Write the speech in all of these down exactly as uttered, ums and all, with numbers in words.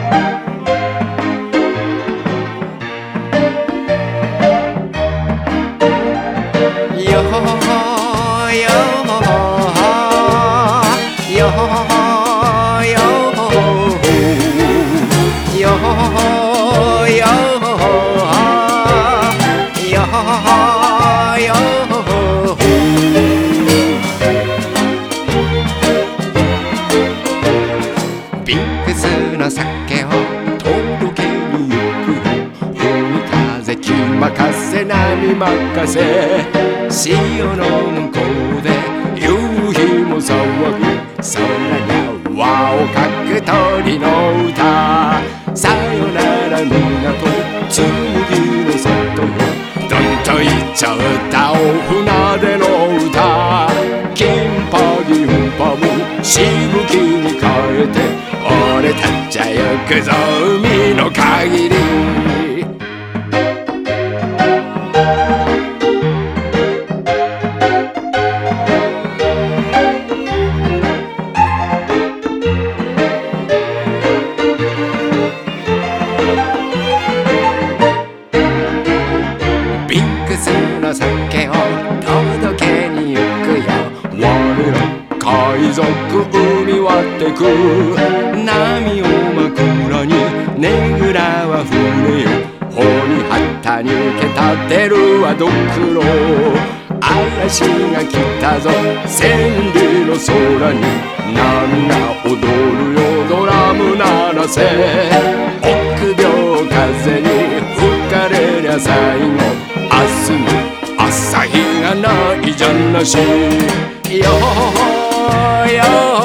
ビックスの酒を届けに行くよ。海風気任せ波任せ、潮の向こうで夕日も騒ぐ。空に輪をかく鳥の歌、さよなら港紬の里よ。どんといっちゃったお船での歌、金パギンパムしぶきに変えて、俺たちは行くぞ海の限り。ビックスの酒を届けに行くよ。我ら海賊海割ってく、波を枕にねぐらは船よ。帆に旗に受け立てるはドクロ、嵐が来たぞ千里の空に。波が踊るよドラム鳴らせ、臆病風に吹かれりゃ最後、明日も朝日がないじゃなしよ。よ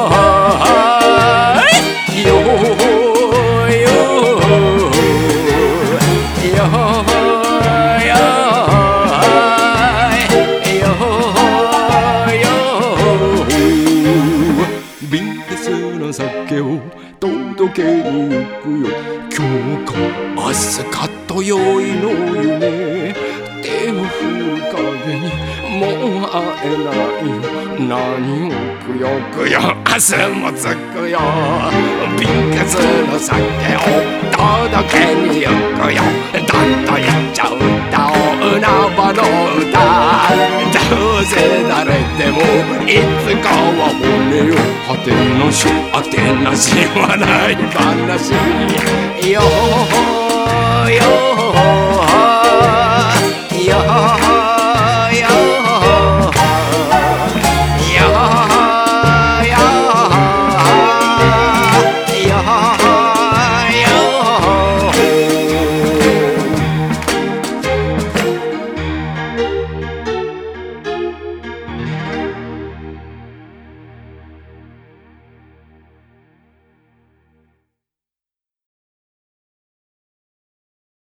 ビックスの酒を届けに行くよ。今日か明日かと良いの夢、手を振る影にもう会えないよ。何をくよくよ明日もつくよ。ビックスの酒を届けに行くよ。どんとやっちゃ歌おう海原の歌、どうせ誰でもいつかは骨よ。果てなし果てなし笑い話よよ